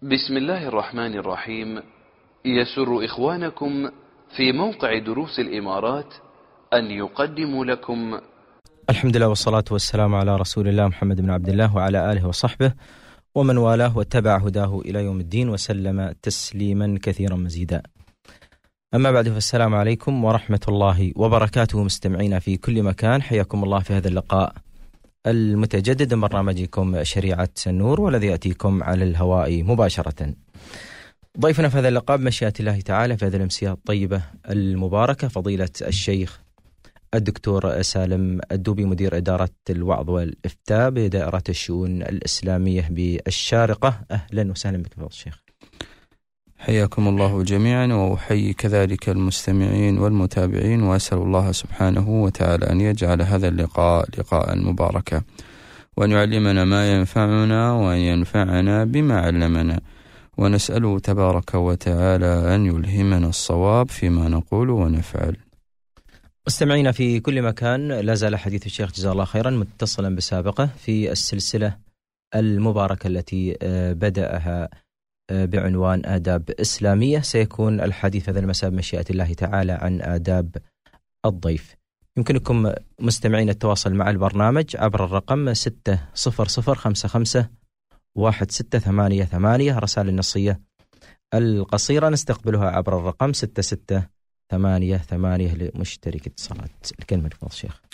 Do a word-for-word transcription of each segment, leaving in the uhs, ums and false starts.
بسم الله الرحمن الرحيم. يسر إخوانكم في موقع دروس الإمارات أن يقدموا لكم الحمد لله والصلاة والسلام على رسول الله محمد بن عبد الله وعلى آله وصحبه ومن والاه واتبع هداه إلى يوم الدين وسلم تسليما كثيرا مزيدا. أما بعد، فالسلام عليكم ورحمة الله وبركاته مستمعينا في كل مكان، حياكم الله في هذا اللقاء المتجدد من برنامجكم شريعة النور، والذي يأتيكم على الهواء مباشرة. ضيفنا في هذا اللقاء بمشيئة الله تعالى في هذه الأمسية الطيبة المباركة فضيلة الشيخ الدكتور سالم الدوبي، مدير إدارة الوعظ والإفتاء بدائرة الشؤون الإسلامية بالشارقة. أهلا وسهلا بك فضيلة الشيخ. حياكم الله جميعا، وأحيي كذلك المستمعين والمتابعين، وأسأل الله سبحانه وتعالى أن يجعل هذا اللقاء لقاء مباركا، وأن يعلمنا ما ينفعنا وأن ينفعنا بما علمنا، ونسأله تبارك وتعالى أن يلهمنا الصواب فيما نقول ونفعل. مستمعينا في كل مكان، لا زال حديث الشيخ جزاه الله خيرا متصلا بسابقه في السلسلة المباركة التي بدأها بعنوان آداب إسلامية. سيكون الحديث هذا المساء بمشيئة الله تعالى عن آداب الضيف. يمكنكم مستمعين التواصل مع البرنامج عبر الرقم ستة صفر صفر خمسة خمسة واحد ستة ثمانية ثمانية. رسائل النصية القصيرة نستقبلها عبر الرقم ستة ستة ثمانية ثمانية لمشترك اتصالات. الكلمة لفضل الشيخ.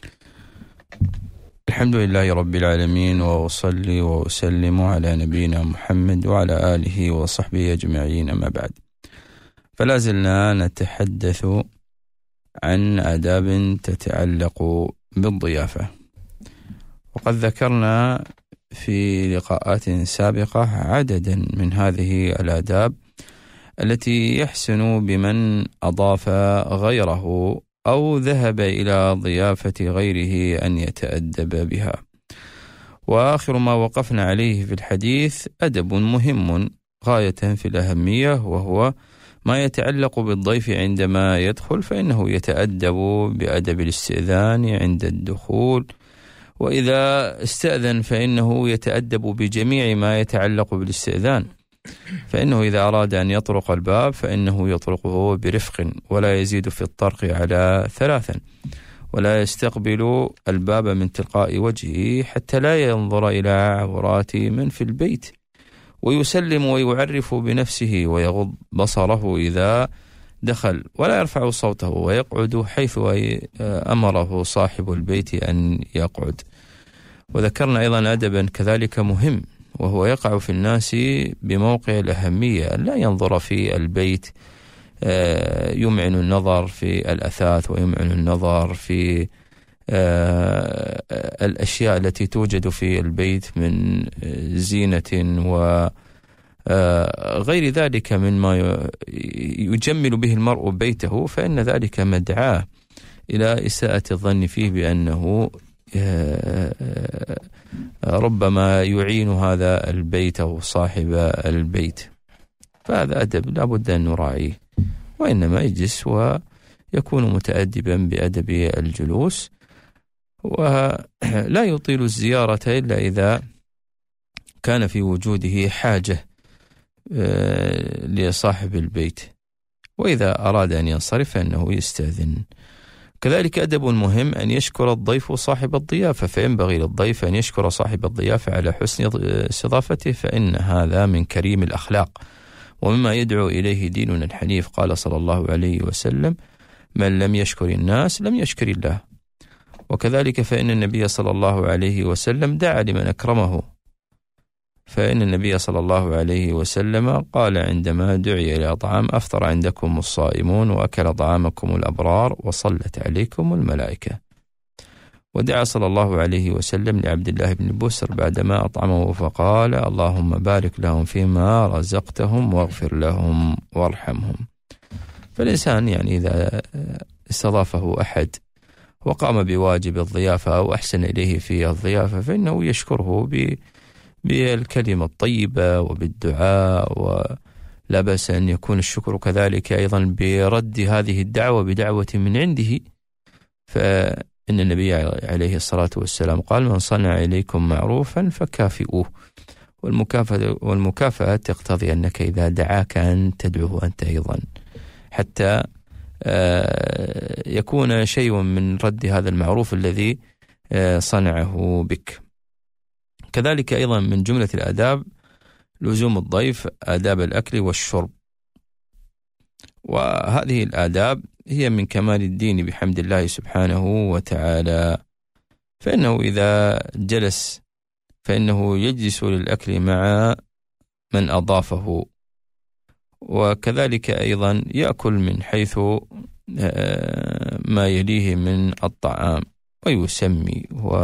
الحمد لله رب العالمين، وأصلي وأسلم على نبينا محمد وعلى آله وصحبه أجمعين، أما بعد. فلا زلنا نتحدث عن آداب تتعلق بالضيافة، وقد ذكرنا في لقاءات سابقة عددا من هذه الآداب التي يحسن بمن أضاف غيره أو ذهب إلى ضيافة غيره أن يتأدب بها. وآخر ما وقفنا عليه في الحديث أدب مهم غاية في الأهمية، وهو ما يتعلق بالضيف عندما يدخل، فإنه يتأدب بأدب الاستئذان عند الدخول، وإذا استأذن فإنه يتأدب بجميع ما يتعلق بالاستئذان، فإنه إذا أراد أن يطرق الباب فإنه يطرقه برفق ولا يزيد في الطرق على ثلاثا، ولا يستقبل الباب من تلقاء وجهه حتى لا ينظر إلى عورات من في البيت، ويسلم ويعرف بنفسه ويغض بصره إذا دخل، ولا يرفع صوته، ويقعد حيث أمره صاحب البيت أن يقعد. وذكرنا أيضا أدبا كذلك مهم، وهو يقع في الناس بموقع الأهمية، لا ينظر في البيت يمعن النظر في الأثاث ويمعن النظر في الأشياء التي توجد في البيت من زينة وغير ذلك مما يجمل به المرء بيته، فإن ذلك مدعاة إلى إساءة الظن فيه بأنه ربما يعين هذا البيت أو صاحب البيت. فهذا أدب لا بد أن نراعيه، وإنما يجلس ويكون متأدبا بأدب الجلوس، ولا يطيل الزيارة إلا إذا كان في وجوده حاجة لصاحب البيت، وإذا أراد أن ينصرف فإنه يستأذن. كذلك أدب مهم أن يشكر الضيف صاحب الضيافة، فينبغي للضيف أن يشكر صاحب الضيافة على حسن استضافته، فإن هذا من كريم الأخلاق ومما يدعو إليه ديننا الحنيف. قال صلى الله عليه وسلم: من لم يشكر الناس لم يشكر الله. وكذلك فإن النبي صلى الله عليه وسلم دعا لمن أكرمه، فإن النبي صلى الله عليه وسلم قال عندما دعي إلى طعام: أفطر عندكم الصائمون وأكل طعامكم الأبرار وصلت عليكم الملائكة. ودعا صلى الله عليه وسلم لعبد الله بن بسر بعدما أطعمه فقال: اللهم بارك لهم فيما رزقتهم واغفر لهم وارحمهم. فالإنسان يعني إذا استضافه أحد وقام بواجب الضيافة أو أحسن إليه في الضيافة فإنه يشكره ب بالكلمة الطيبة وبالدعاء، ولا بأس أن يكون الشكر كذلك أيضا برد هذه الدعوة بدعوة من عنده. فإن النبي عليه الصلاة والسلام قال: من صنع إليكم معروفا فكافئوه، والمكافأة, والمكافأة تقتضي أنك إذا دعاك أن تدعوه أنت أيضا، حتى يكون شيء من رد هذا المعروف الذي صنعه بك. كذلك أيضا من جملة الآداب لزوم الضيف آداب الأكل والشرب، وهذه الآداب هي من كمال الدين بحمد الله سبحانه وتعالى، فإنه إذا جلس فإنه يجلس للأكل مع من أضافه، وكذلك أيضا يأكل من حيث ما يليه من الطعام، ويسمي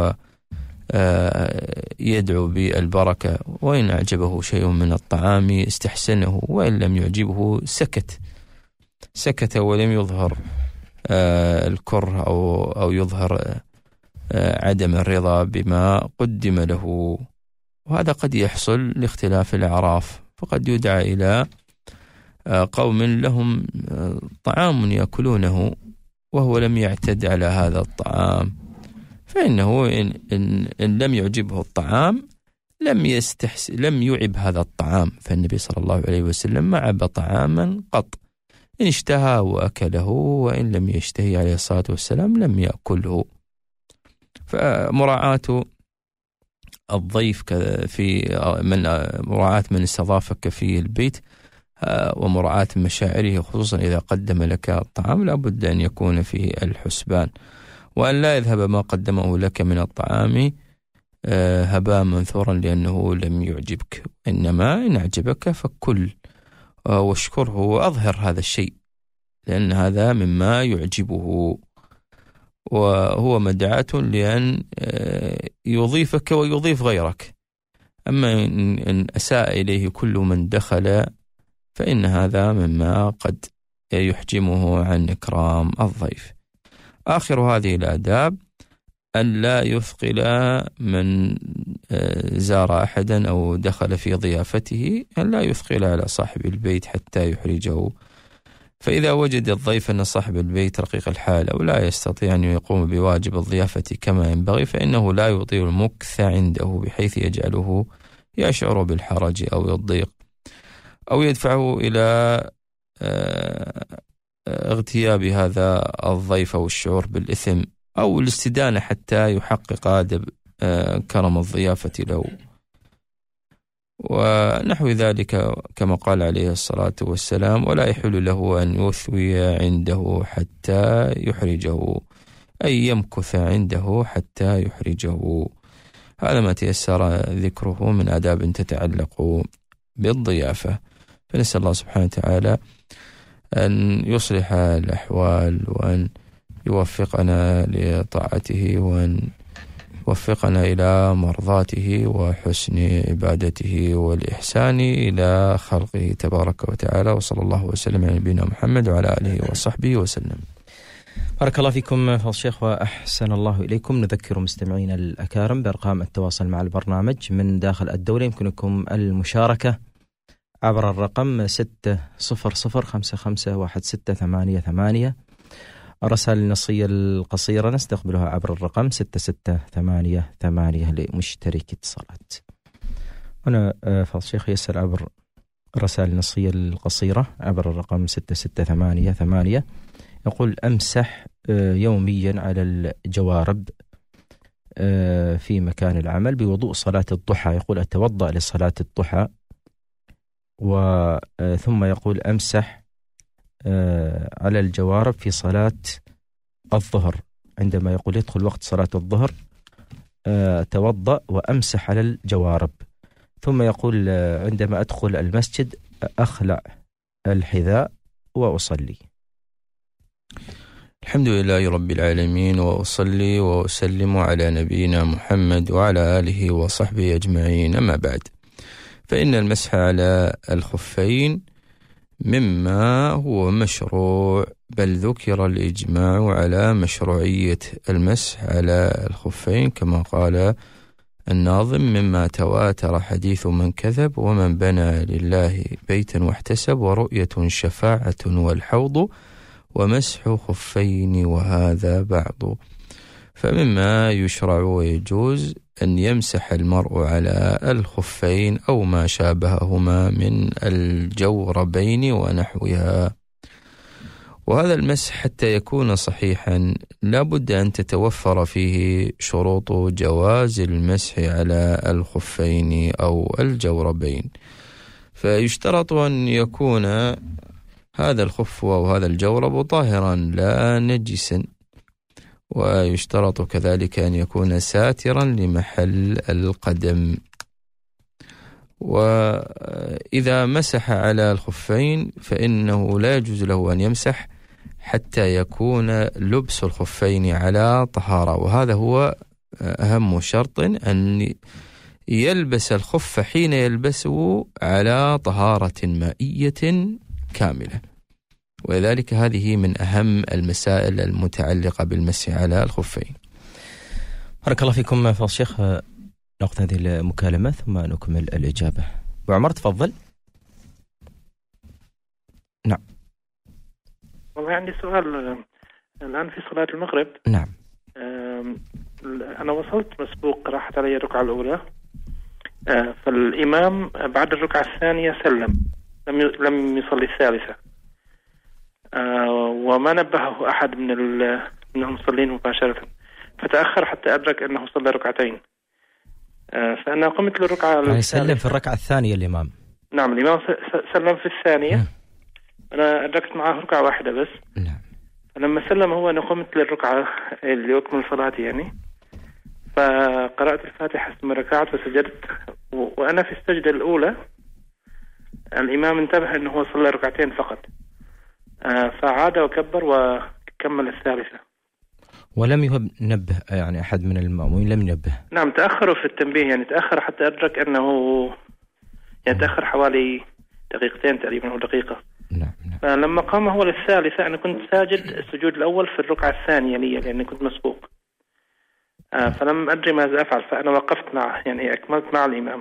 ويدعو بالبركة، وإن أعجبه شيء من الطعام استحسنه، وإن لم يعجبه سكت سكت ولم يظهر الكره أو أو يظهر عدم الرضا بما قدم له. وهذا قد يحصل لاختلاف الأعراف، فقد يدعى إلى قوم لهم طعام يأكلونه وهو لم يعتد على هذا الطعام، فإنه إن, إن, إن لم يعجبه الطعام لم يستحس لم يعب هذا الطعام، فالنبي صلى الله عليه وسلم ما عب طعاما قط، إن اشتهى وأكله، وإن لم يشتهي عليه الصلاة والسلام لم يأكله. فمراعاة الضيف في من مراعاة من استضافك في البيت ومراعاة مشاعره، خصوصا إذا قدم لك الطعام، لابد أن يكون في الحسبان، وأن لا يذهب ما قدمه لك من الطعام هباء منثورا لأنه لم يعجبك، إنما إن أعجبك فكل واشكره وأظهر هذا الشيء، لأن هذا مما يعجبه، وهو مدعاة لأن يضيفك ويضيف غيرك. أما إن أساء إليه كل من دخل فإن هذا مما قد يحجمه عن إكرام الضيف. آخر هذه الآداب أن لا يثقل من زار أحدا أو دخل في ضيافته، أن لا يثقل على صاحب البيت حتى يحرجه، فإذا وجد الضيف أن صاحب البيت رقيق الحال أو لا يستطيع أن يقوم بواجب الضيافة كما ينبغي، فإنه لا يطيل المكث عنده بحيث يجعله يشعر بالحرج أو الضيق، أو يدفعه إلى اغتياب هذا الضيف أو الشعور بالإثم أو الاستدانة حتى يحقق أدب كرم الضيافة له ونحو ذلك، كما قال عليه الصلاة والسلام: ولا يحل له أن يثوي عنده حتى يحرجه، أي يمكث عنده حتى يحرجه. هذا ما تيسر ذكره من آداب تتعلق بالضيافة، فنسأل الله سبحانه وتعالى أن يصلح الأحوال، وأن يوفقنا لطاعته، وأن يوفقنا إلى مرضاته وحسن عبادته والإحسان إلى خلقه تبارك وتعالى. وصلى الله وسلم على نبينا محمد وعلى آله وصحبه وسلم. بارك الله فيكم فضل الشيخ وأحسن الله إليكم. نذكر مستمعينا الأكارم بأرقام التواصل مع البرنامج من داخل الدولة. يمكنكم المشاركة عبر الرقم ستة صفر صفر خمسة خمسة واحد ستة ثمانية ثمانية. الرسائل النصية القصيرة نستقبلها عبر الرقم ستة ستة ثمانية ثمانية لمشترك اتصالات. هنا فضل الشيخ يسأل عبر الرسائل النصية القصيرة عبر الرقم ستة ستة ثمانية ثمانية، يقول: أمسح يوميا على الجوارب في مكان العمل بوضوء صلاة الضحى. يقول: أتوضأ لصلاة الضحى، وثم يقول: أمسح على الجوارب في صلاة الظهر. عندما يقول يدخل وقت صلاة الظهر أتوضأ وأمسح على الجوارب. ثم يقول: عندما أدخل المسجد أخلع الحذاء وأصلي. الحمد لله رب العالمين، وأصلي وأسلم على نبينا محمد وعلى آله وصحبه أجمعين. أما بعد، فإن المسح على الخفين مما هو مشروع، بل ذكر الإجماع على مشروعية المسح على الخفين، كما قال الناظم: مما تواتر حديث من كذب، ومن بنى لله بيتا واحتسب، ورؤية شفاعة والحوض، ومسح خفين وهذا بعض. فمما يشرع ويجوز أن يمسح المرء على الخفين أو ما شابههما من الجوربين ونحوها. وهذا المسح حتى يكون صحيحا لا بد أن تتوفر فيه شروط جواز المسح على الخفين أو الجوربين، فيشترط أن يكون هذا الخف أو هذا الجورب طاهرا لا نجسا، ويشترط كذلك أن يكون ساترا لمحل القدم. وإذا مسح على الخفين فإنه لا يجوز له أن يمسح حتى يكون لبس الخفين على طهارة، وهذا هو أهم شرط، أن يلبس الخف حين يلبسه على طهارة مائية كاملة، ولذلك هذه من أهم المسائل المتعلقة بالمسح على الخفين. بارك الله فيكم فضل الشيخ. نأخذ هذه المكالمة ثم نكمل الإجابة. أبو عمر تفضل. نعم. والله عندي سؤال الآن في صلاة المغرب. نعم. أنا وصلت مسبوق، راحت علي الركعة الأولى، فالإمام بعد الركعة الثانية سلم، لم لم يصلي الثالثة، وما نبهه أحد من من المصلين مباشرة، فتأخر حتى أدرك أنه صلى ركعتين، فأنا قمت للركعة يعني سلم في الركعة الثانية الإمام. نعم، الإمام سلم في الثانية. م. أنا أدركت معه ركعة واحدة بس. نعم. فلما سلم هو أنا قمت للركعة اللي أكمل صلاتي يعني، فقرأت الفاتحة ثم ركعت وسجدت، وأنا في السجدة الأولى الإمام انتبه أنه هو صلى ركعتين فقط، فعاد وكبر وكمل الثالثة. ولم ينبه يعني أحد من المأمومين؟ لم ينبه. نعم، تأخروا في التنبيه، يعني تأخر حتى أدرك أنه يعني تأخر حوالي دقيقتين تقريبا أو دقيقة. نعم نعم. فلما قام هو للثالثة أنا كنت ساجد السجود الأول في الركعة الثانية لي لأني كنت مسبوق، آه فلم أدري ماذا أفعل، فأنا وقفت معه يعني أكملت مع الإمام.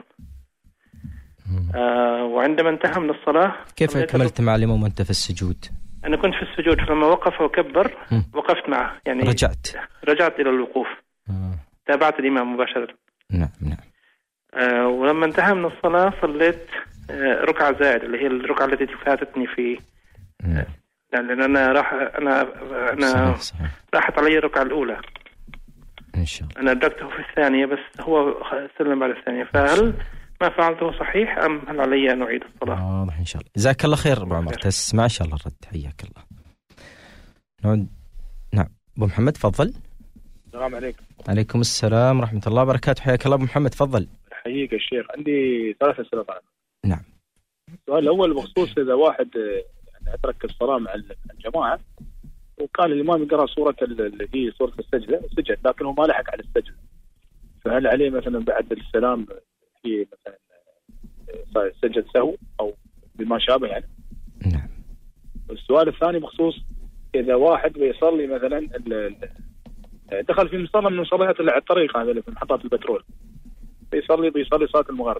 آه وعندما انتهى من الصلاة كيف أكملت مع الإمام وأنت في السجود؟ أنا كنت في السجود، فلما وقف وكبر وقفت معه يعني رجعت رجعت إلى الوقوف. آه. تابعت الإمام مباشرة. نعم نعم. آه ولما انتهى من الصلاة صليت آه ركعة زائدة اللي هي الركعة التي فاتتني في آه لأن أنا راح أنا أنا صحيح صحيح. راحت علي الركعة الأولى إن شاء الله. أنا أدركته في الثانية بس هو سلم بعد الثانية، فهل ما فعلته صحيح أم هل علي أن أعيد الصلاة؟ واضح إن شاء الله. جزاك الله خير أبو عمر، تسمع إن شاء الله الرد. حياك الله. نعود. نعم أبو محمد تفضل. السلام عليكم. عليكم السلام ورحمة الله وبركاته. حياك الله أبو محمد تفضل. حييك يا شيخ. عندي ثلاث أسئلة. نعم. السؤال الأول بخصوص إذا واحد يعني أترك الصلاة مع الجماعة وكان الإمام يقرأ سورة اللي هي سورة السجدة سجد لكنه ما لحق على السجدة، فهل عليه مثلا بعد السلام في مثلا سجد سهو أو بما شابه يعني؟ نعم. السؤال الثاني بخصوص إذا واحد بيصلي مثلا دخل في مصلى من مصليات اللي على الطريق هذا اللي في محطات البترول، بيصلي بيصلي صلاة المغرب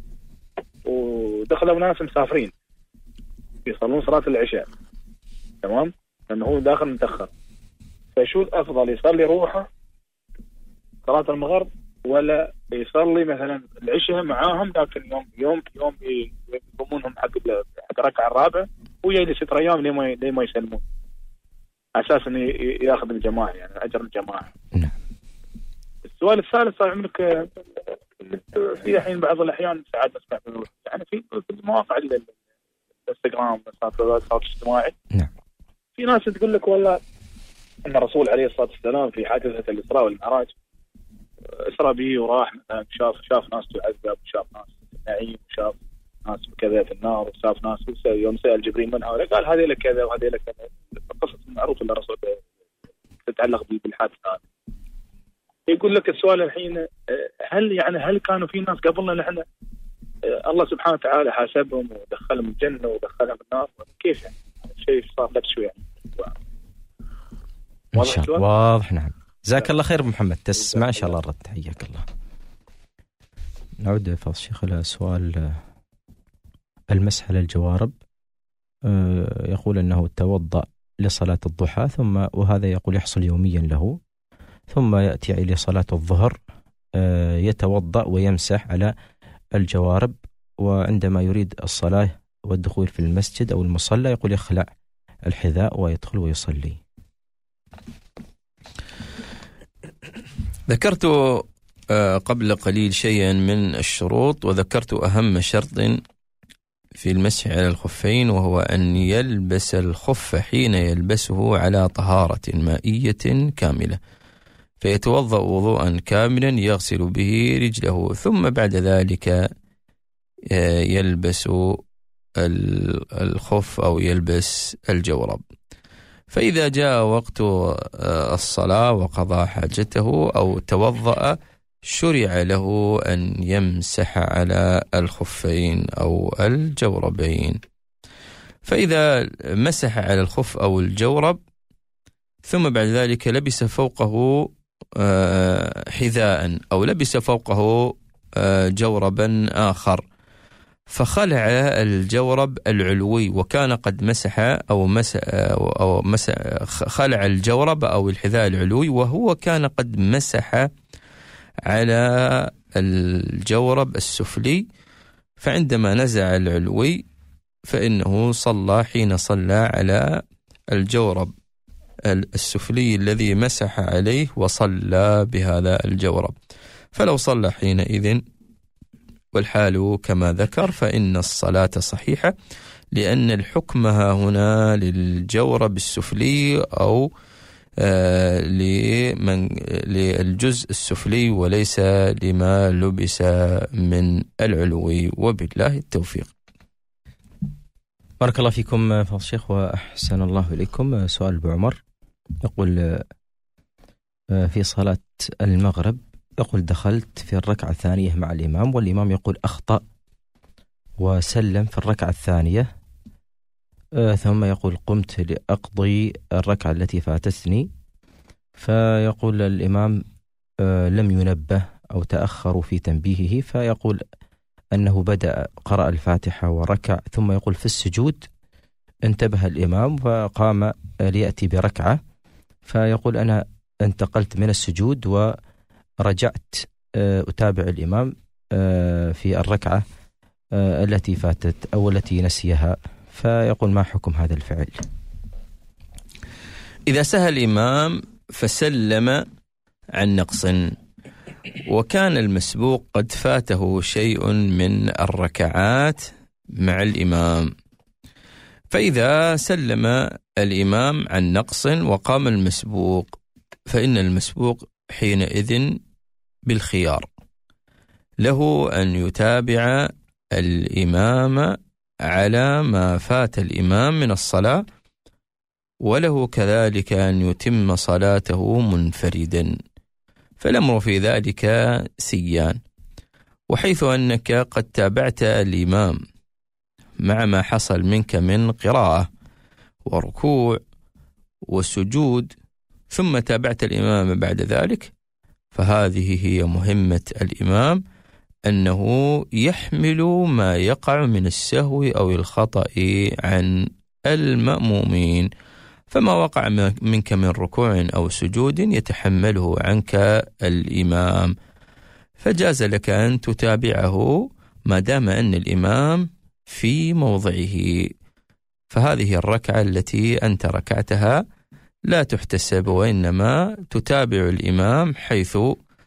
ودخلوا ناس مسافرين بيصلون صلاة العشاء، تمام؟ لأنه هو داخل متأخر، فشو الأفضل يصلي روحه صلاة المغرب ولا يصلي مثلا العشاء معاهم لكن يوم يوم يوم يقومونهم حق حق الركعة الرابعة ويجلس ست أيام لين ما لين ما يسلمون أساسا يأخذ الجماعة يعني أجر الجماعة. نعم. السؤال الثالث صار عمرك في الحين بعض الأحيان ساعات نسمع يعني في في المواقع الانستغرام التواصل الاجتماعي. نعم. في ناس تقول لك والله أن الرسول عليه الصلاة والسلام في حادثة الإسراء والمعراج اسرى به وراح مثلا شاف شاف ناس تعذب وشاف ناس نعيم وشاف ناس كذا في النار وشاف ناس يوم سأل جبريل من هؤلاء قال هذه لك كذا وهذه لك كذا. القصة المعروفة اللي الرسول تتعلق بالحادثة هذا. يقول لك السؤال الحين هل يعني هل كانوا في ناس قبلنا نحن الله سبحانه وتعالى حاسبهم ودخلهم الجنة ودخلهم النار كيف يعني شيء صار لك شوي يعني واضح واضح. نعم. جزاك الله خير محمد، تسمع إن شاء الله الرد. حياك الله. نعود فضل الشيخ إلى سؤال المسح على الجوارب. يقول أنه توضأ لصلاة الضحى ثم وهذا يقول يحصل يوميا له، ثم يأتي إلى صلاة الظهر يتوضأ ويمسح على الجوارب، وعندما يريد الصلاة والدخول في المسجد أو المصلى يقول يخلع الحذاء ويدخل ويصلي. ذكرت قبل قليل شيئا من الشروط، وذكرت أهم شرط في المسح على الخفين، وهو أن يلبس الخف حين يلبسه على طهارة مائية كاملة، فيتوضأ وضوءا كاملا يغسل به رجله، ثم بعد ذلك يلبس الخف أو يلبس الجورب. فإذا جاء وقت الصلاة وقضى حاجته أو توضأ شرع له أن يمسح على الخفين أو الجوربين. فإذا مسح على الخف أو الجورب ثم بعد ذلك لبس فوقه حذاء أو لبس فوقه جوربا آخر، فخلع الجورب العلوي وكان قد مسح أو مسح أو مسح خلع الجورب أو الحذاء العلوي وهو كان قد مسح على الجورب السفلي، فعندما نزع العلوي فإنه صلى حين صلى على الجورب السفلي الذي مسح عليه وصلى بهذا الجورب. فلو صلى حينئذ والحال كما ذكر فإن الصلاة صحيحة، لأن الحكم هنا للجورب السفلي أو آه لمن للجزء السفلي وليس لما لبس من العلوي، وبالله التوفيق. بارك الله فيكم فضل الشيخ وأحسن الله إليكم. سؤال أبو عمر يقول في صلاة المغرب يقول دخلت في الركعة الثانية مع الإمام والإمام يقول أخطأ وسلم في الركعة الثانية، ثم يقول قمت لأقضي الركعة التي فاتتني، فيقول الإمام لم ينبه أو تأخر في تنبيهه، فيقول أنه بدأ قرأ الفاتحة وركع، ثم يقول في السجود انتبه الإمام فقام ليأتي بركعة، فيقول أنا انتقلت من السجود ورجعت أتابع الإمام في الركعة التي فاتت أو التي نسيها، فيقول ما حكم هذا الفعل؟ إذا سهى الإمام فسلم عن نقص وكان المسبوق قد فاته شيء من الركعات مع الإمام، فإذا سلم الإمام عن نقص وقام المسبوق فإن المسبوق حينئذ بالخيار، له أن يتابع الإمام على ما فات الإمام من الصلاة، وله كذلك أن يتم صلاته منفردا، فالأمر في ذلك سيان. وحيث أنك قد تابعت الإمام مع ما حصل منك من قراءة وركوع وسجود ثم تابعت الإمام بعد ذلك، فهذه هي مهمة الإمام، أنه يحمل ما يقع من السهو أو الخطأ عن المأمومين، فما وقع منك من ركوع أو سجود يتحمله عنك الإمام، فجاز لك أن تتابعه ما دام أن الإمام في موضعه، فهذه الركعة التي أنت ركعتها لا تحتسب، وإنما تتابع الإمام حيث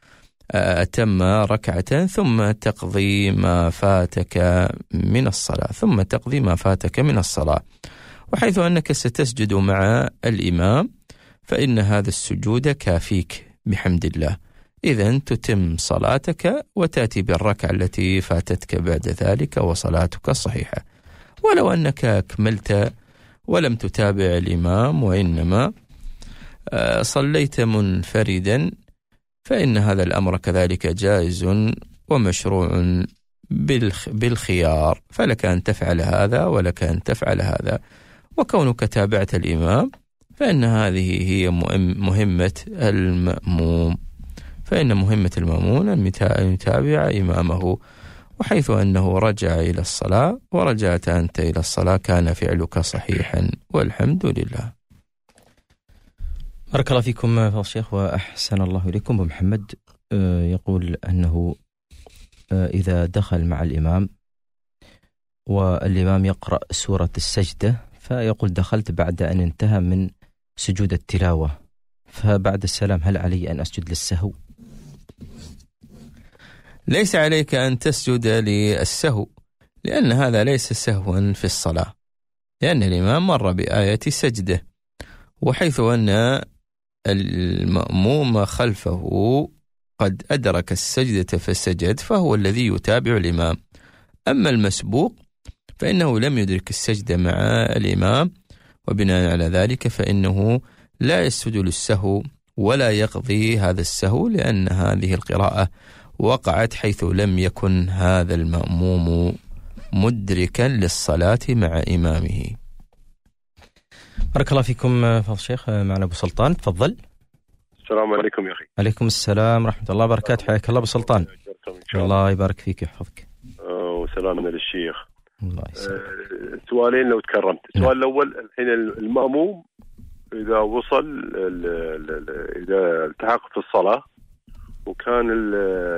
أتم ركعة ثم تقضي ما فاتك من الصلاة ثم تقضي ما فاتك من الصلاة. وحيث أنك ستسجد مع الإمام فإن هذا السجود كافيك بحمد الله، إذن تتم صلاتك وتأتي بالركعة التي فاتتك بعد ذلك وصلاتك صحيحة. ولو أنك أكملت ولم تتابع الإمام وإنما صليت منفردا فإن هذا الأمر كذلك جائز ومشروع بالخيار، فلك أن تفعل هذا ولك أن تفعل هذا، وكونك تابعت الإمام فإن هذه هي مهمة المأموم، فإن مهمة المأمون أن يتابع إمامه، وحيث أنه رجع إلى الصلاة ورجعت أنت إلى الصلاة كان فعلك صحيحا والحمد لله. بارك الله فيكم فضل الشيخ وأحسن الله إليكم. محمد يقول أنه إذا دخل مع الإمام والإمام يقرأ سورة السجدة، فيقول دخلت بعد أن انتهى من سجود التلاوة، فبعد السلام هل علي أن أسجد للسهو؟ ليس عليك أن تسجد للسهو، لأن هذا ليس سهوا في الصلاة، لأن الإمام مر بآية سجده، وحيث أن المأموم خلفه قد أدرك السجدة فسجد فهو الذي يتابع الإمام. أما المسبوق فإنه لم يدرك السجدة مع الإمام، وبناء على ذلك فإنه لا يسجد للسهو ولا يقضي هذا السهو، لأن هذه القراءة وقعت حيث لم يكن هذا المأموم مدركا للصلاة مع إمامه. بارك الله فيكم فضل الشيخ. معنا أبو سلطان، تفضل. السلام عليكم يا أخي. عليكم السلام ورحمة الله وبركاته، حياك الله أبو سلطان. الله يبارك فيك ويحفظك. وسلامنا للشيخ. الله يسلمك. أه سؤالين لو تكرمت. السؤال الأول، الحين المأموم إذا وصل ال ال ال إذا التحق في الصلاة وكان ال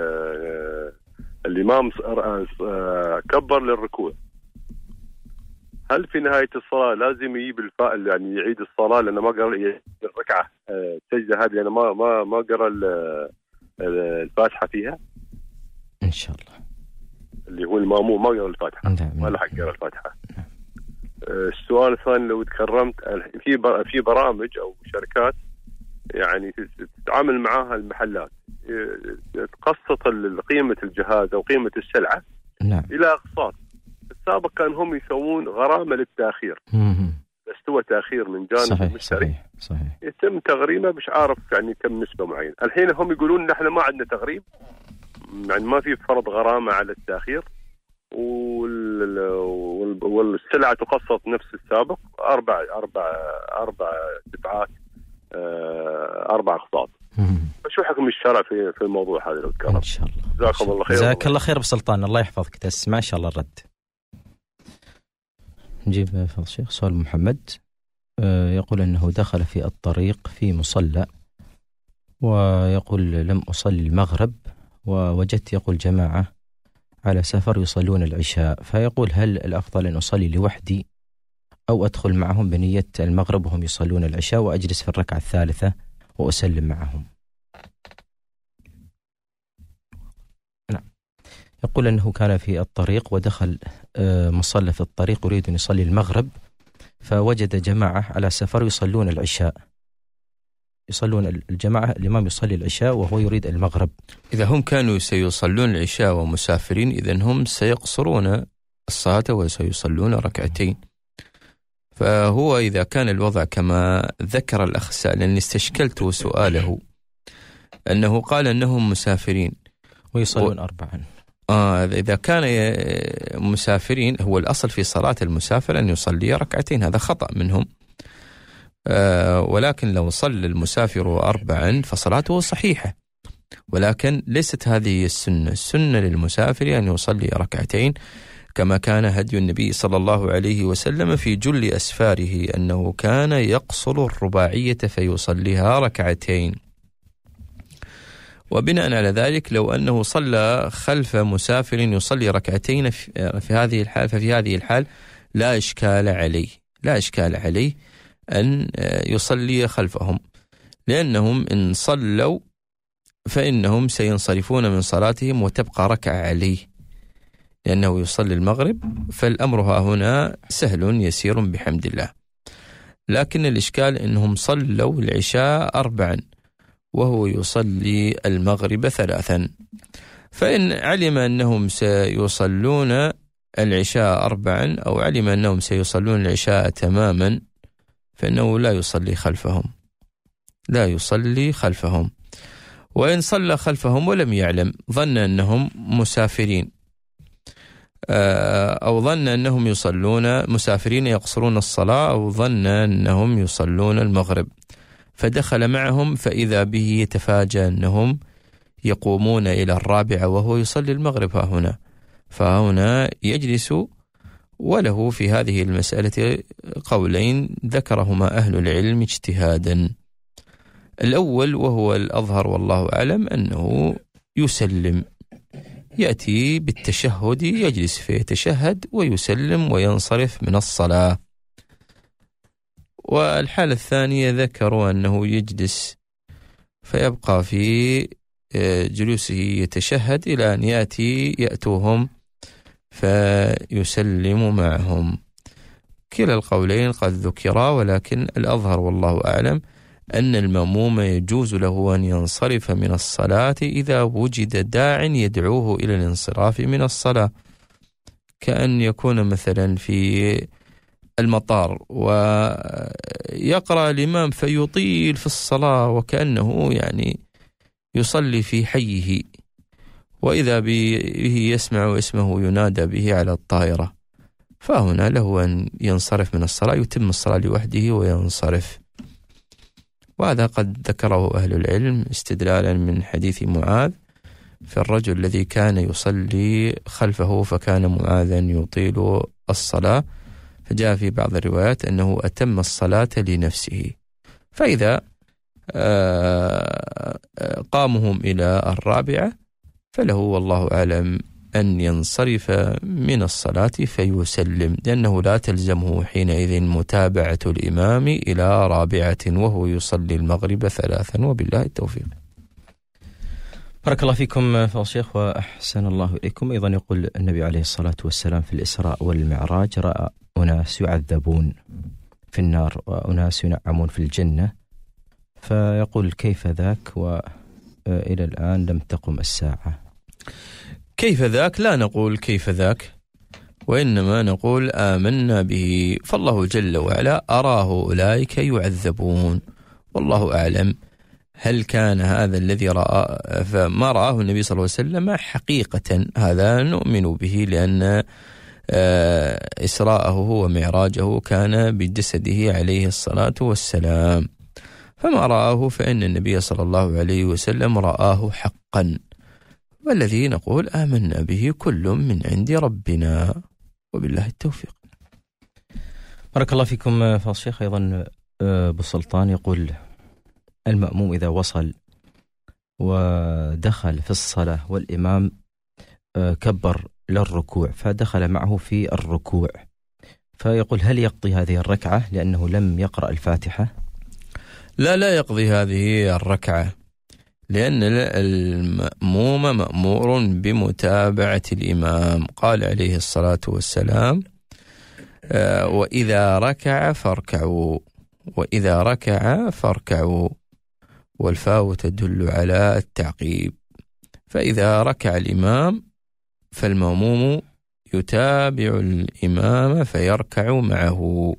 الإمام كبر للركوع، هل في نهاية الصلاة لازم يجيب الفائل يعني يعيد الصلاة لأنه ما قرأ الركعة السجدة هذه لأنه ما ما ما قرأ الفاتحة فيها؟ إن شاء الله. اللي هو المأموم ما قرأ الفاتحة، نعم. ما لحق يقرأ الفاتحة. نعم. السؤال الثاني لو تكرمت، في في برامج أو شركات يعني تتعامل معها المحلات تقسط قيمة الجهاز أو قيمة السلعة نعم. إلى أقساط. السابق كان هم يسوون غرامة للتأخير، استوى تأخير من جانب صحيح المشتري صحيح صحيح. يتم تغريمه مش عارف يعني كم نسبة معينة. الحين هم يقولون نحن ما عندنا تغريم، يعني ما في فرض غرامة على التأخير، وال... والسلعة تقسط نفس السابق، أربع أربع أربع دفعات، أربع أقساط. شو حكم الشرع في في الموضوع هذا لو تكرم؟ إن شاء الله. جزاكم الله خير. جزاك الله خير أبو سلطان، الله يحفظك. تسمع إن شاء الله الرد. نجيب فضل الشيخ. سؤال محمد يقول أنه دخل في الطريق في مصلى، ويقول لم أصلي المغرب ووجدت يقول جماعة على سفر يصلون العشاء، فيقول هل الأفضل أن أصلي لوحدي أو أدخل معهم بنية المغرب وهم يصلون العشاء وأجلس في الركعة الثالثة وأسلم معهم؟ نعم. يقول أنه كان في الطريق ودخل مصلى في الطريق يريد أن يصلي المغرب، فوجد جماعة على سفر يصلون العشاء، يصلون الجماعة، الإمام يصلي العشاء وهو يريد المغرب. إذا هم كانوا سيصلون العشاء ومسافرين إذن هم سيقصرون الصلاة وسيصلون ركعتين. فهو إذا كان الوضع كما ذكر الأخ سائل، لأني استشكلت سؤاله أنه قال أنهم مسافرين ويصلون و... أربعا. آه إذا كان مسافرين، هو الأصل في صلاة المسافر أن يصلي ركعتين، هذا خطأ منهم. آه ولكن لو صلى المسافر أربعا فصلاته صحيحة، ولكن ليست هذه السنة. السنة للمسافر أن يصلي ركعتين كما كان هدي النبي صلى الله عليه وسلم في جل أسفاره، أنه كان يقصر الرباعية فيصليها ركعتين. وبناء على ذلك لو أنه صلى خلف مسافر يصلي ركعتين في هذه الحال، ففي هذه الحال لا إشكال عليه، لا إشكال عليه أن يصلي خلفهم، لأنهم إن صلوا فإنهم سينصرفون من صلاتهم وتبقى ركعة عليه، لأنه يصلي المغرب، فالأمر هنا سهل يسير بحمد الله. لكن الإشكال أنهم صلوا العشاء أربعا وهو يصلي المغرب ثلاثا، فإن علم أنهم سيصلون العشاء أربعا أو علم أنهم سيصلون العشاء تماما فإنه لا يصلي خلفهم، لا يصلي خلفهم. وإن صلى خلفهم ولم يعلم، ظن أنهم مسافرين أو ظن أنهم يصلون مسافرين يقصرون الصلاة، أو ظن أنهم يصلون المغرب فدخل معهم، فإذا به يتفاجأ أنهم يقومون إلى الرابعة وهو يصلي المغرب ها هنا، فهنا يجلس. وله في هذه المسألة قولين ذكرهما أهل العلم اجتهادا. الأول وهو الأظهر والله أعلم أنه يسلم، يأتي بالتشهد، يجلس فيتشهد ويسلم وينصرف من الصلاة. والحالة الثانية ذكروا أنه يجلس فيبقى في جلوسه يتشهد إلى أن يأتي يأتوهم فيسلم معهم. كلا القولين قد ذكرا، ولكن الأظهر والله أعلم أن المأموم يجوز له أن ينصرف من الصلاة إذا وجد داع يدعوه إلى الانصراف من الصلاة، كأن يكون مثلا في المطار ويقرأ الإمام فيطيل في الصلاة وكأنه يعني يصلي في حيه، وإذا به يسمع اسمه ينادى به على الطائرة، فهنا له أن ينصرف من الصلاة، يتم الصلاة لوحده وينصرف. وهذا قد ذكره أهل العلم استدلالا من حديث معاذ في الرجل الذي كان يصلي خلفه فكان معاذا يطيل الصلاة، فجاء في بعض الروايات أنه أتم الصلاة لنفسه. فإذا قامهم إلى الرابعة فله والله أعلم أن ينصرف من الصلاة فيسلم، لأنه لا تلزمه حينئذ متابعة الإمام إلى رابعة وهو يصلي المغرب ثلاثا، وبالله التوفيق. بارك الله فيكم فضيلة الشيخ وأحسن الله إليكم. أيضا يقول النبي عليه الصلاة والسلام في الإسراء والمعراج رأى أناس يعذبون في النار وأناس ينعمون في الجنة، فيقول كيف ذاك وإلى الآن لم تقم الساعة؟ كيف ذاك؟ لا نقول كيف ذاك، وإنما نقول آمنا به، فالله جل وعلا أراه أولئك يعذبون، والله أعلم هل كان هذا الذي رأى فما رآه النبي صلى الله عليه وسلم حقيقة، هذا نؤمن به لأن إسراءه ومعراجه كان بجسده عليه الصلاة والسلام، فما رآه فإن النبي صلى الله عليه وسلم رآه حقا، والذي نقول آمنا به كل من عند ربنا، وبالله التوفيق. بارك الله فيكم فضيلة الشيخ. أيضا أبو سلطان يقول المأموم إذا وصل ودخل في الصلاة والإمام كبر للركوع فدخل معه في الركوع، فيقول هل يقضي هذه الركعة لأنه لم يقرأ الفاتحة؟ لا لا يقضي هذه الركعة، لأن المأموم مأمور بمتابعة الإمام، قال عليه الصلاة والسلام وإذا ركع فاركعوا، وإذا ركع فاركعوا، والفاء تدل على التعقيب، فإذا ركع الإمام فالمأموم يتابع الإمام فيركع معه.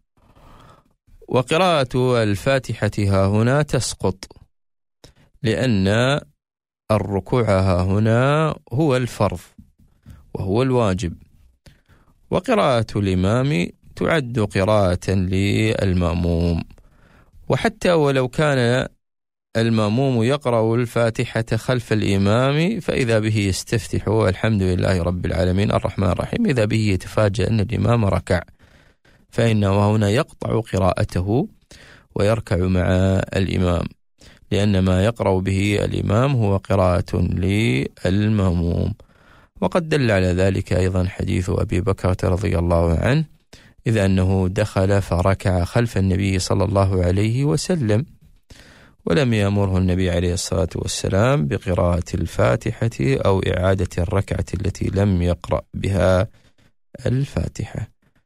وقراءة الفاتحة ها هنا تسقط، لأن الركوع ها هنا هو الفرض وهو الواجب، وقراءة الإمام تعد قراءة للمأموم، وحتى ولو كان المأموم يقرأ الفاتحة خلف الإمام فإذا به يستفتح الحمد لله رب العالمين الرحمن الرحيم، إذا به يتفاجأ أن الإمام ركع، فإنه هنا يقطع قراءته ويركع مع الإمام، لأن ما يقرأ به الإمام هو قراءة للمأموم. وقد دل على ذلك أيضا حديث أبي بكر رضي الله عنه إذا أنه دخل فركع خلف النبي صلى الله عليه وسلم، ولم يأمره النبي عليه الصلاة والسلام بقراءة الفاتحة أو إعادة الركعة التي لم يقرأ بها الفاتحة.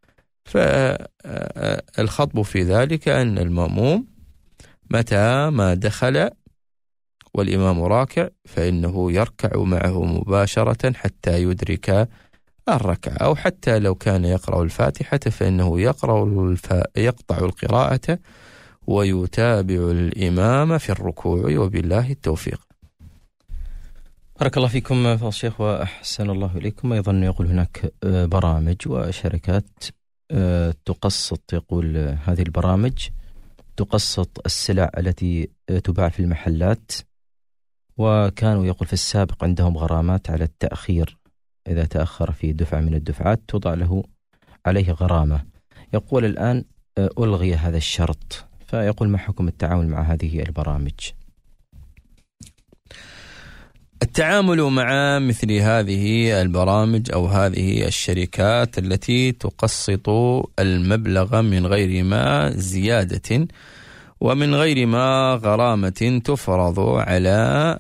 فالخطب في ذلك أن المأموم متى ما دخل والإمام راكع فإنه يركع معه مباشرة حتى يدرك الركعة، أو حتى لو كان يقرأ الفاتحة فإنه يقرأ الف... يقطع القراءة ويتابع الإمام في الركوع، وبالله التوفيق. بارك الله فيكم فضيلة الشيخ وأحسن الله إليكم. أيضا يقول هناك برامج وشركات تقسط، يقول هذه البرامج تقسط السلع التي تباع في المحلات، وكانوا يقول في السابق عندهم غرامات على التأخير، إذا تأخر في دفعة من الدفعات توضع له عليه غرامة. يقول الآن ألغي هذا الشرط، فيقول ما حكم التعامل مع هذه البرامج؟ التعامل مع مثل هذه البرامج أو هذه الشركات التي تقسط المبلغ من غير ما زيادة ومن غير ما غرامة تفرض على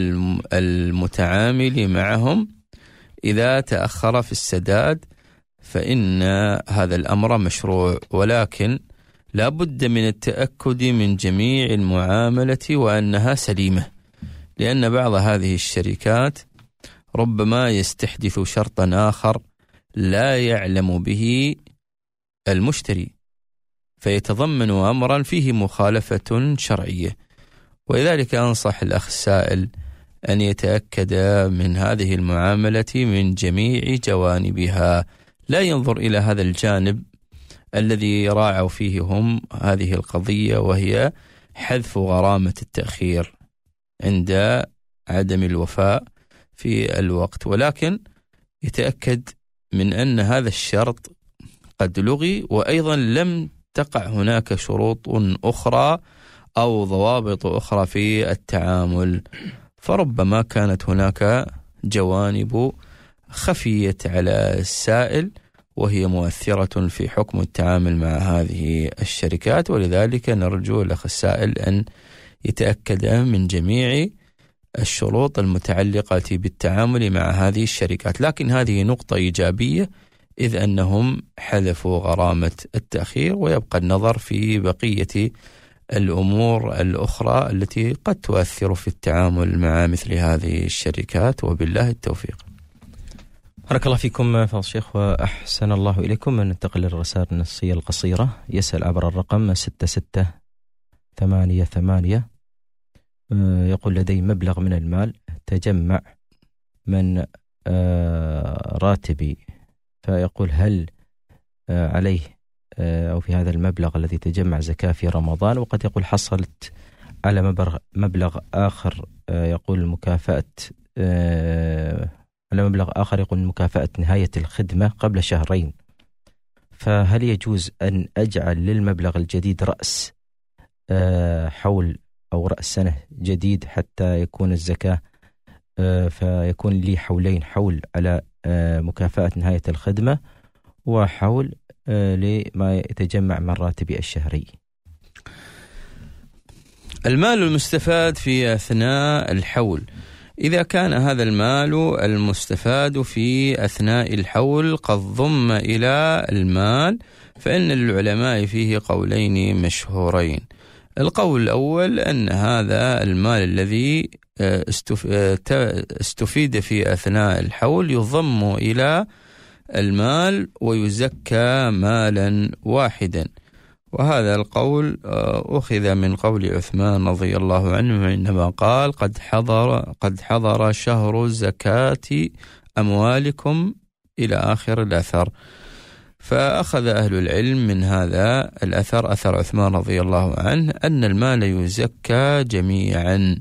المتعامل معهم إذا تأخر في السداد، فإن هذا الأمر مشروع، ولكن لا بد من التأكد من جميع المعاملة وأنها سليمة، لأن بعض هذه الشركات ربما يستحدث شرطا آخر لا يعلم به المشتري فيتضمن أمرا فيه مخالفة شرعية. ولذلك أنصح الأخ السائل أن يتأكد من هذه المعاملة من جميع جوانبها، لا ينظر إلى هذا الجانب الذي راعوا فيه هم هذه القضية، وهي حذف غرامة التأخير عند عدم الوفاء في الوقت، ولكن يتأكد من أن هذا الشرط قد لغي، وأيضا لم تقع هناك شروط أخرى أو ضوابط أخرى في التعامل، فربما كانت هناك جوانب خفيت على السائل وهي مؤثرة في حكم التعامل مع هذه الشركات. ولذلك نرجو الأخ السائل أن يتأكد من جميع الشروط المتعلقة بالتعامل مع هذه الشركات. لكن هذه نقطة إيجابية، إذ أنهم حذفوا غرامة التأخير، ويبقى النظر في بقية الأمور الأخرى التي قد تؤثر في التعامل مع مثل هذه الشركات، وبالله التوفيق. بارك الله فيكم فضل الشيخ وأحسن الله إليكم. ننتقل للرسائل النصية القصيرة. يسأل عبر الرقم ستة ستة ثمانية ثمانية، يقول لدي مبلغ من المال تجمع من راتبي، فيقول هل عليه أو في هذا المبلغ الذي تجمع زكاة في رمضان؟ وقد يقول حصلت على مبلغ, مبلغ آخر يقول مكافأة على مبلغ آخر يقول مكافأة نهاية الخدمة قبل شهرين، فهل يجوز أن أجعل للمبلغ الجديد رأس حول أو رأس سنة جديد حتى يكون الزكاة فيكون لي حولين، حول على مكافأة نهاية الخدمة وحول لما يتجمع من راتبي الشهري؟ المال المستفاد في أثناء الحول، إذا كان هذا المال المستفاد في أثناء الحول قد ضم إلى المال، فإن للعلماء فيه قولين مشهورين. القول الأول أن هذا المال الذي استفيد في أثناء الحول يضم إلى المال ويزكى مالا واحدا، وهذا القول أخذ من قول عثمان رضي الله عنه عندما قال قد حضر قد حضر شهر زكاة أموالكم إلى آخر الأثر. فأخذ أهل العلم من هذا الأثر، أثر عثمان رضي الله عنه، أن المال يزكى جميعا.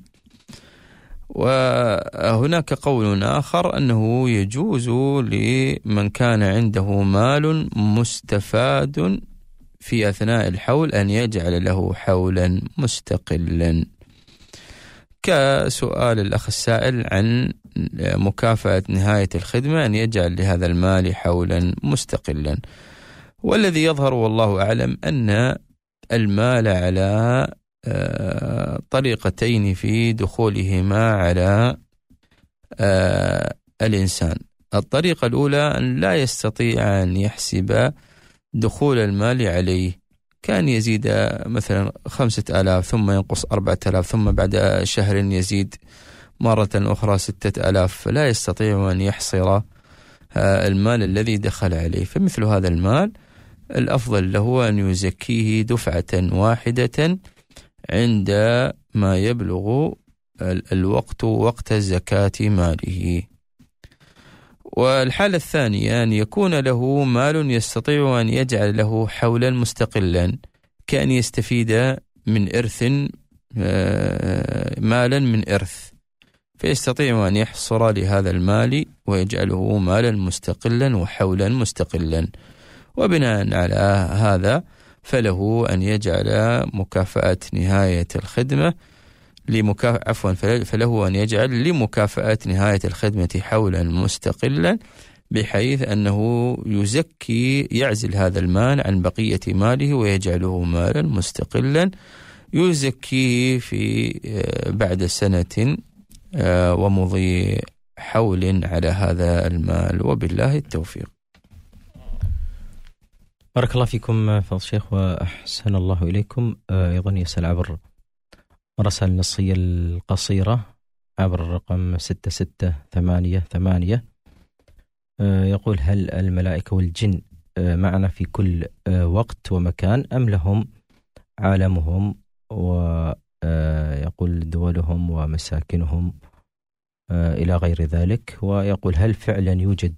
وهناك قول آخر أنه يجوز لمن كان عنده مال مستفاد في أثناء الحول أن يجعل له حولا مستقلا، كسؤال الأخ السائل عن مكافأة نهاية الخدمة أن يجعل لهذا المال حولا مستقلا. والذي يظهر والله أعلم أن المال على طريقتين في دخولهما على الإنسان. الطريقة الأولى أن لا يستطيع أن يحسب دخول المال عليه، كان يزيد مثلا خمسة آلاف ثم ينقص أربعة آلاف ثم بعد شهر يزيد مرة أخرى ستة آلاف، فلا يستطيع أن يحصر المال الذي دخل عليه. فمثل هذا المال الأفضل له أن يزكيه دفعة واحدة عند ما يبلغ الوقت وقت زكاة ماله. والحالة الثانية أن يكون له مال يستطيع أن يجعل له حولا مستقلا، كأن يستفيد من إرث مالا من إرث، فيستطيع أن يحصر لهذا المال ويجعله مالا مستقلا وحولا مستقلا. وبناء على هذا فله أن يجعل مكافأة نهاية الخدمة لمكا... عفوا فله أن يجعل لمكافأة نهاية الخدمة حولا مستقلا، بحيث أنه يزكي يعزل هذا المال عن بقية ماله ويجعله مالا مستقلا يزكيه في بعد سنة ومضي حول على هذا المال، وبالله التوفيق. بارك الله فيكم فضل الشيخ وأحسن الله إليكم. أيضا يسأل عبر الرسائل النصية القصيرة عبر الرقم ستة ستة ثمانية ثمانية، يقول: هل الملائكة والجن معنا في كل وقت ومكان أم لهم عالمهم ويقول دولهم ومساكنهم إلى غير ذلك؟ ويقول: هل فعلا يوجد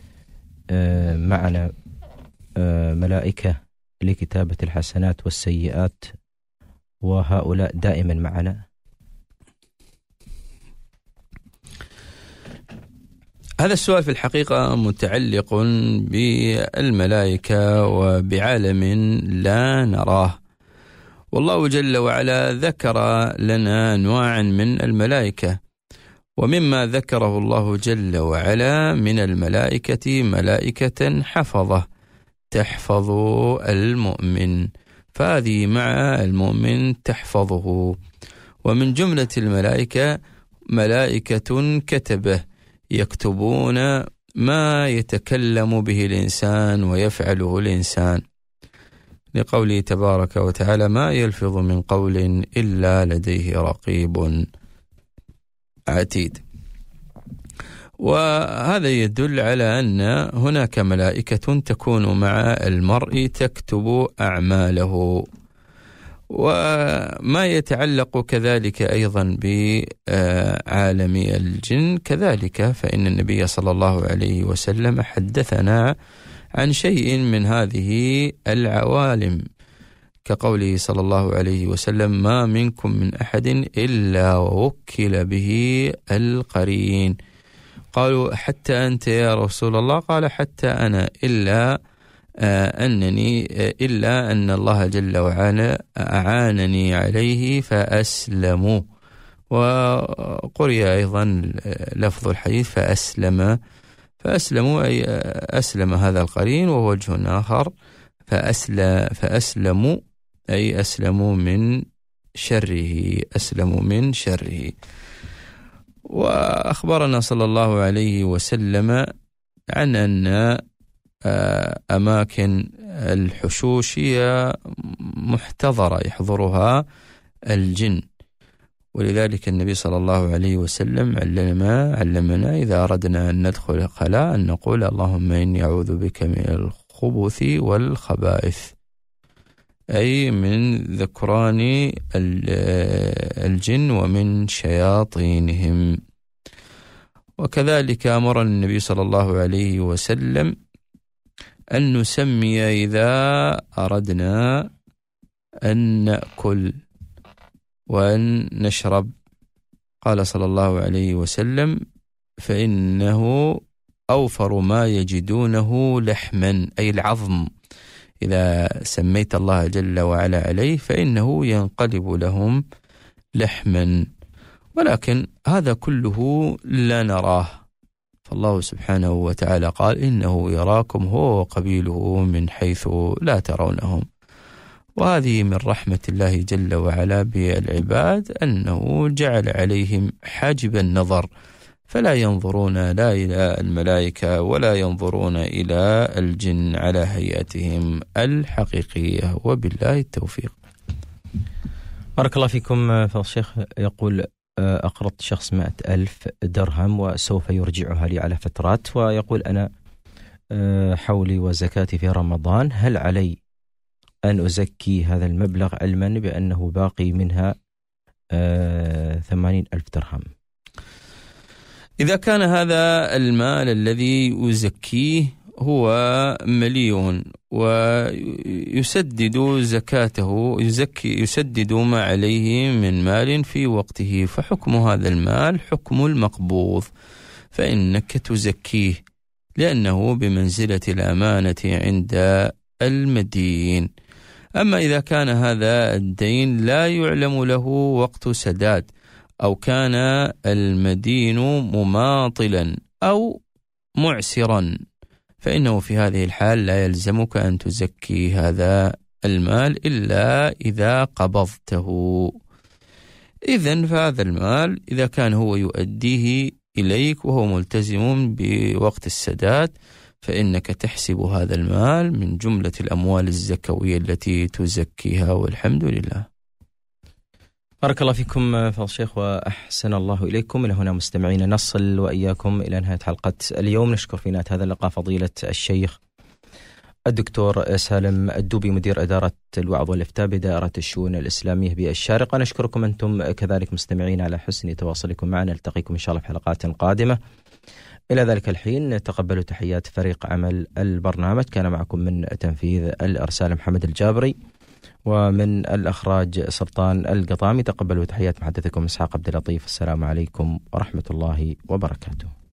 معنا ملائكة لكتابة الحسنات والسيئات وهؤلاء دائما معنا؟ هذا السؤال في الحقيقة متعلق بالملائكة وبعالم لا نراه، والله جل وعلا ذكر لنا أنواعا من الملائكة، ومما ذكره الله جل وعلا من الملائكة ملائكة حفظة تحفظ المؤمن، فهذه مع المؤمن تحفظه. ومن جملة الملائكة ملائكة كتبه يكتبون ما يتكلم به الإنسان ويفعله الإنسان، لقوله تبارك وتعالى: ما يلفظ من قول إلا لديه رقيب عتيد. وهذا يدل على أن هناك ملائكة تكون مع المرء تكتب أعماله. وما يتعلق كذلك أيضا بعالم الجن كذلك، فإن النبي صلى الله عليه وسلم حدثنا عن شيء من هذه العوالم، كقوله صلى الله عليه وسلم: ما منكم من أحد إلا ووكل به القرين. قالوا: حتى أنت يا رسول الله؟ قال: حتى أنا، إلا أنني إلا أن الله جل وعلا أعانني عليه فأسلموا. وقرئ أيضا لفظ الحديث فأسلم، فأسلموا أي أسلم هذا القرين، ووجه آخر فأسل فأسلموا أي أسلموا من شره، أسلموا من شره. وأخبرنا صلى الله عليه وسلم عن أن أماكن الحشوش هي محتضرة يحضرها الجن، ولذلك النبي صلى الله عليه وسلم علمنا, علمنا إذا أردنا أن ندخل خلاء أن نقول: اللهم إني أعوذ بك من الخبث والخبائث، أي من ذكران الجن ومن شياطينهم. وكذلك أمر النبي صلى الله عليه وسلم أن نسمي إذا أردنا أن نأكل وأن نشرب. قال صلى الله عليه وسلم: فإنه أوفر ما يجدونه لحما، أي العظم، إذا سميت الله جل وعلا عليه فإنه ينقلب لهم لحما. ولكن هذا كله لا نراه، فالله سبحانه وتعالى قال: إنه يراكم هو وقبيله من حيث لا ترونهم. وهذه من رحمة الله جل وعلا بالعباد أنه جعل عليهم حاجب النظر، فلا ينظرون لا إلى الملائكة ولا ينظرون إلى الجن على هيئتهم الحقيقية، وبالله التوفيق. بارك الله فيكم فضل الشيخ. يقول: أقرضت شخص مائة ألف درهم وسوف يرجعها لي على فترات، ويقول: أنا حولي وزكاتي في رمضان، هل علي أن أزكي هذا المبلغ علما بأنه باقي منها ثمانين ألف درهم؟ إذا كان هذا المال الذي يزكيه هو مليون ويسدد زكاته، يزكي يسدد ما عليه من مال في وقته، فحكم هذا المال حكم المقبوض، فإنك تزكيه لأنه بمنزلة الأمانة عند المدين. أما إذا كان هذا الدين لا يعلم له وقت سداد، أو كان المدين مماطلا أو معسرا، فإنه في هذه الحال لا يلزمك أن تزكي هذا المال إلا إذا قبضته. إذن فهذا المال إذا كان هو يؤديه إليك وهو ملتزم بوقت السداد، فإنك تحسب هذا المال من جملة الأموال الزكوية التي تزكيها، والحمد لله. بارك الله فيكم فضل الشيخ وأحسن الله إليكم. إلى هنا مستمعين نصل وإياكم إلى نهاية حلقة اليوم. نشكر في نهاية هذا اللقاء فضيلة الشيخ الدكتور سالم الدوبي، مدير إدارة الوعظ والإفتاء بدائرة الشؤون الإسلامية بالشارقة. نشكركم أنتم كذلك مستمعين على حسن تواصلكم معنا. نلتقيكم إن شاء الله في حلقات قادمة. إلى ذلك الحين تقبلوا تحيات فريق عمل البرنامج. كان معكم من تنفيذ الإرسال محمد الجابري، ومن الأخراج سلطان القطامي. تقبلوا تحيات محدثكم إسحاق عبد اللطيف. السلام عليكم ورحمة الله وبركاته.